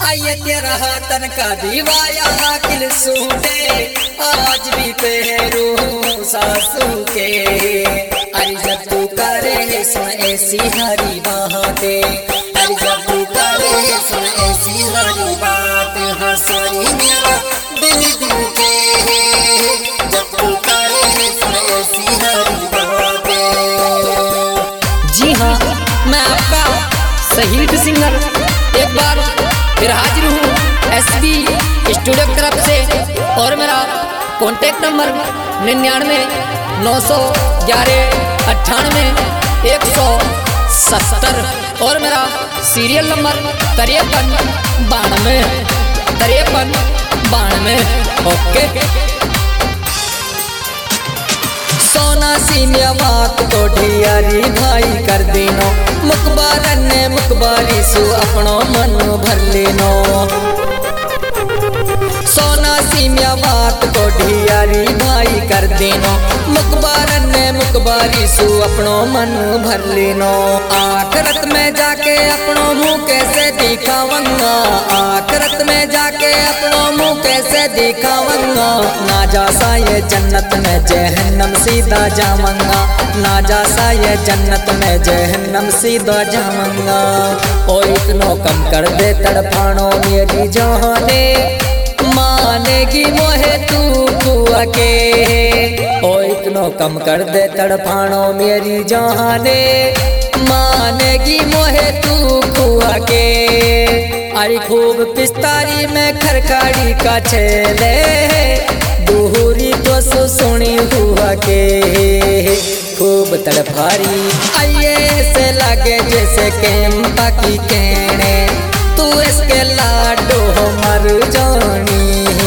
आइए तेरा तन का दीवाया किल सूटे आज भी पहरू सासू के। अरे जब तू करे सुन ऐसी हरी बातें, अरे जब तू करे सुन ऐसी हरी बात, हंसाई मेरा दिल दुखे जब तू करे सुन ऐसी हरी बातें। जी हाँ, मैं आपका शहीद सिंगर एक बार फिर हाजिर हूँ एसबी स्टूडियो की तरफ से। और मेरा कॉन्टेक्ट नंबर 99 911 98 170 और मेरा सीरियल नंबर 53 92 ओके। सोना सीनिया बात तो ढियारी भाई कर देनो, मुकबारन ने मुकबारी सु अपनो मन भर लेनो। सोना सीनिया बात तो ढियारी भाई कर देनो, मुकबारन ने मुकबारी सु अपनो मन भर लेनो। आखिरत में जाके अपनो मुँह कैसे दिखावंगा, आखिरत में जाके अपनो मुँह कैसे दिखावंगा। ना जासा ये जन्नत में जहन्नम सीधा जावंगा, ना जासा ये जन्नत में जहन्नम सीधा जावंगा। ओ इतनो कम कर दे तड़पानो मेरी जाने, मानेगी मोहे तू कुआ के। ओ इतनो कम कर दे तड़पानो मेरी जाने, मानेगी मोहे तू कुआ के। अरे खूब पिस्तारी में खरखाड़ी का छेले, दूरी तो सुनी हुआ के। खूब तड़फारी आइए से लगे जैसे कैंपा की कहने, तू इसके लाडो मर जानी।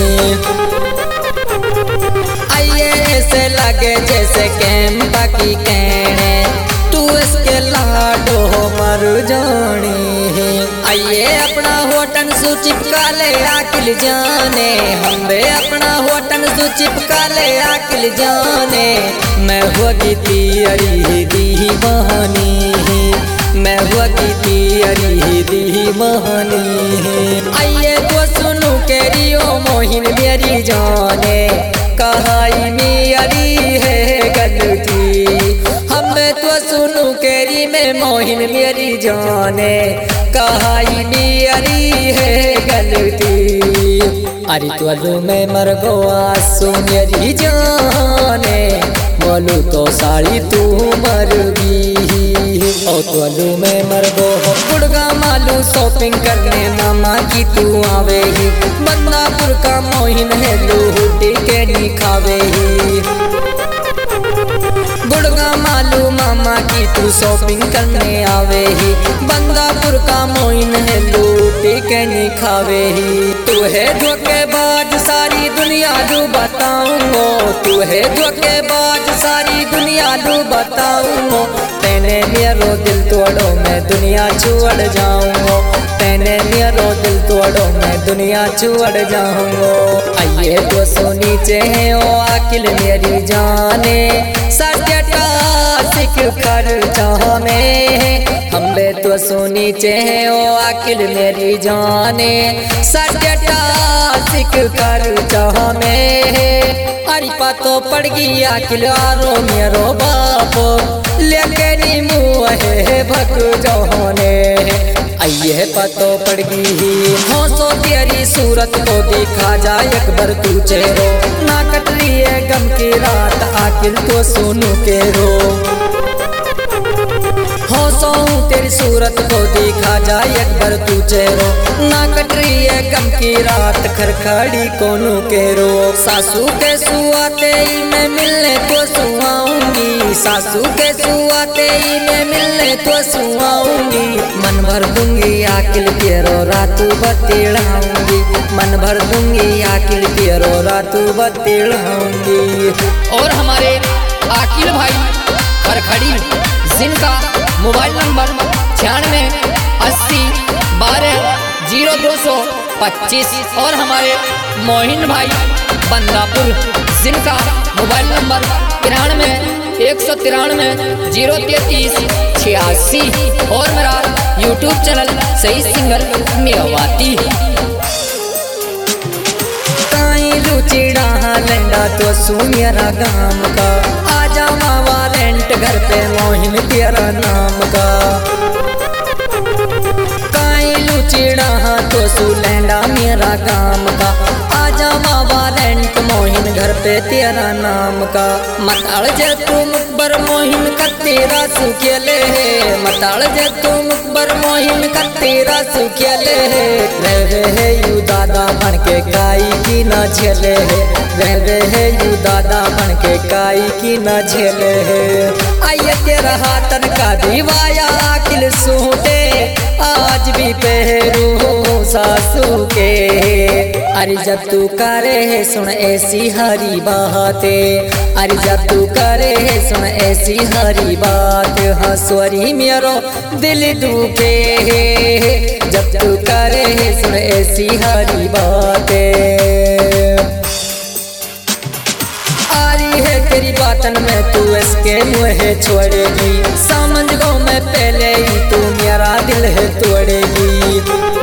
आइए से लगे जैसे कैंपा की कहने, तू इसके लाडो मर जानी। आइए अपना होटन सु चिपका ले आकिल जाने, हमें अपना होटन सु चिपका ले आकिल जाने। मैं हुआ की तेरी दीवानी, मैं हुआ की तेरी दीवानी। आइए तो सुनू केरियो मोहिन मेरी जाने, कहाई मेरी है गलती। हमें तो सुनू केरी में मोहिन मेरी जाने, कहाई मेरी है गलती। अरे तो मैं मर गो आंसू मेरी जाने, बोलू तो साड़ी तू मर गई। ओ तो मैं मर गो गुड़गा मालू शॉपिंग करने मामा की तू आवे ही। बंदापुर का मोहिन है लूटी के निखावे ही। गुड़गा मालू मामा की तू शॉपिंग करने आवे ही। बंदापुर का मोहिन है लूटी के निखावे ही। तू है धोखेबाज सारी दुनिया दू बताऊंगो, तू है धोखेबाज सारी दुनिया दू बताऊंगो। तेने मेरो दिल तोड़ो मैं दुनिया छोड़ जाऊंगो, तेने मेरो दिल तोड़ो मैं दुनिया छोड़ जाऊंगो। आइए तो सो नीचे है ओ आकिल मेरी जाने, सत्यटा सिख कर जाने। हमें तो सो नीचे है ओ आकिल मेरी जाने, सत्यटा सिख कर जाने। अरे पतो पड़ गई आकिल आरो मेरो बाप, लेके नी मुँह है भग जाने। आइए पतो पड़ गई हंसो तेरी सूरत को देखा जाए एक बार तू चेहरो। ना कट रही है गम की रात आकिल तो सुनू के रो। हंसो तेरी सूरत को देखा जाए एक बार तू चेहरो। ना कट रही है गम की रात खरखड़ी कोनू के रो। सासू के सुआते मैं मिलने तो सुआऊंगी, सासू के सुआते मैं मिलने तो सुआऊंगी। मन भर दूंगी आकिल तेरो रातू बतेड़ाऊंगी, मन भर दूंगी आकिल तेरो रातू बतेड़ाऊंगी। और हमारे आकिल भाई खरखड़ी जिनका मोबाइल नंबर 96 80 12 0225 और हमारे मोहिन भाई बंदापुर जिनका मोबाइल नंबर 93 193 033 86 और मेरा यूट्यूब चैनल सही सिंगर मेवाती। तो सू मेरा गाम का, आजा मावा रेंट घर पे मोहिन तेरा नाम का। काई लुचिड़ा तो सू लैंडा मेरा गाम का, आजा मावा रेंट मोहिन घर पे तेरा नाम का। मताल जे तू मुकबर मोहिन का तेरा सुखेले है, मताल जे तू मुकबर मोहिन का तेरा सुखेले है। रह है यू दादा बन के काई की न झेले है, रह है यू दादा बन के काई की न झेले है। आइए तेरा हाथन का दीवाया किल सूटे, आज भी पहरू सासू के। अरे जब तू करे है सुन ऐसी हरी बातें, अरे जब तू करे है सुन ऐसी हरी बात, हंसवरी मेरो दिल दुखे। जब तू करे है सुन ऐसी हरी बातें, तेरी बातन में तू इसके मुँह छोड़ेगी, समझ गो मैं पहले ही तू मेरा दिल है तोड़ेगी।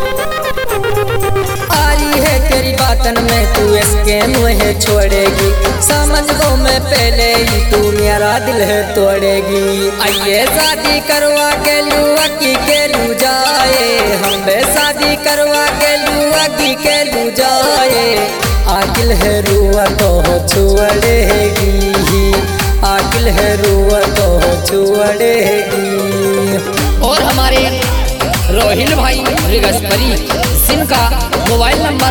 आ रही है तेरी बातन में तू इसके मुँह छोड़ेगी, समझ गो मैं पहले ही तू मेरा दिल है तोड़ेगी। आइए शादी करवा के लू अकी के लू जाए, हम बे शादी करवा के लू अकी के लू जाए। आकिल है रुआ तो छुड़ेगी, आकिल है रुआ तो छुड़ेगी। और हमारे रोहिल भाई रिगस्परी जिनका मोबाइल नंबर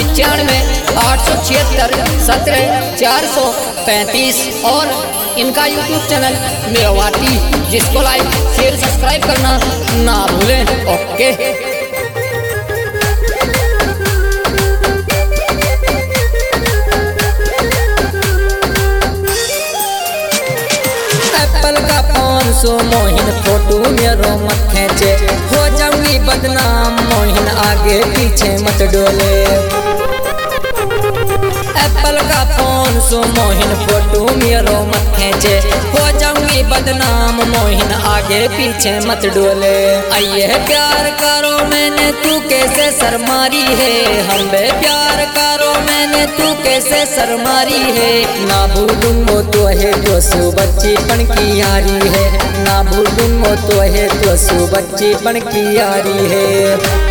95 और इनका यूट्यूब चैनल मेवाती, जिसको लाइक शेयर सब्सक्राइब करना ना भूलें। ओके। मोहिन फोटो मेरो मत खींचे, हो जाऊंगी बदनाम मोहिन आगे पीछे मत डोले। एप्पल का फोन सो मोहिन फोटो मेरो मत खींचे, हो जाऊंगी बदनाम मोहिन आगे पीछे मत डोले। आइए प्यार करो मैंने तू कैसे शर्मारी है, हम बे प्यार करो मैंने तू कैसे शर्मारी है। ना भूलूंगो तो है तो सु बच्चीपन की यारी है, ना भूलूंगो तो है तो सु बच्चीपन की यारी है।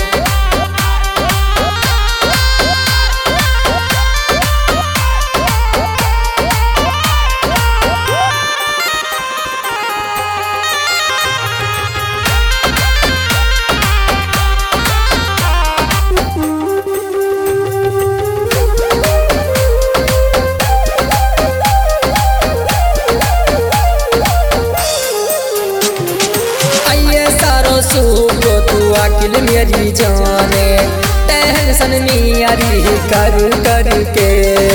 अकिल मेरी जाने टेंशन मियारी कर कर के,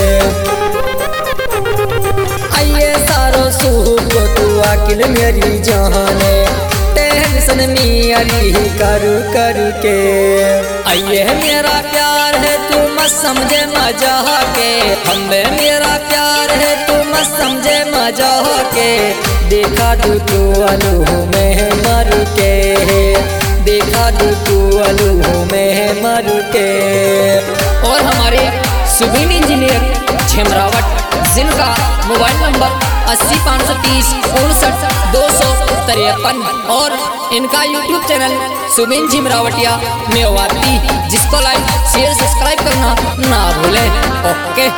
आइए सारो सूख तू अकिल मेरी जाने टेंशन मियारी कर कर के। आइए मेरा प्यार है तू मत समझे मजा के, हमें मेरा प्यार है तू मत समझे मजा के। देखा तू तू अलू में मर के, देखा तू अलू में मर के। और हमारे सुबीन इंजीनियर झिमरावट जिनका मोबाइल नंबर 80 530 59 253 और इनका यूट्यूब चैनल सुबीन झिमरावटिया मेवाती, जिसको लाइक शेयर सब्सक्राइब करना ना भूलें। ओके।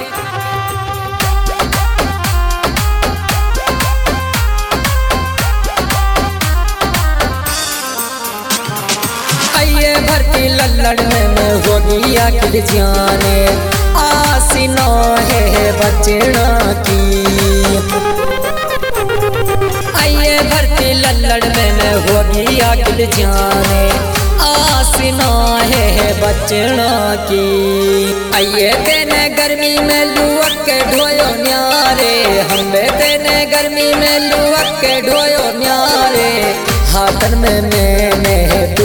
भर्ती लल्लड़ में होगी आखिर जाने, आसीना है बचना की। आइए भर्ती लल्लड़ में होगी आखिर जाने, आसीना है बचना की। आइए तेने गर्मी में लुअक के ढोयो न्यारे, हमें तेने गर्मी में लुअक के ढोयो न्यारे। हाथन में मैंने तू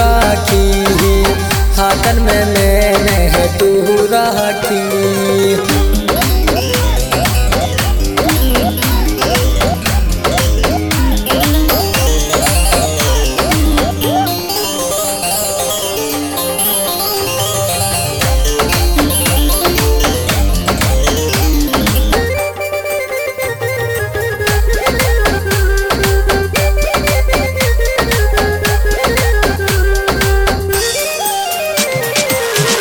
राखी, हाथन में मैंने तू राखी।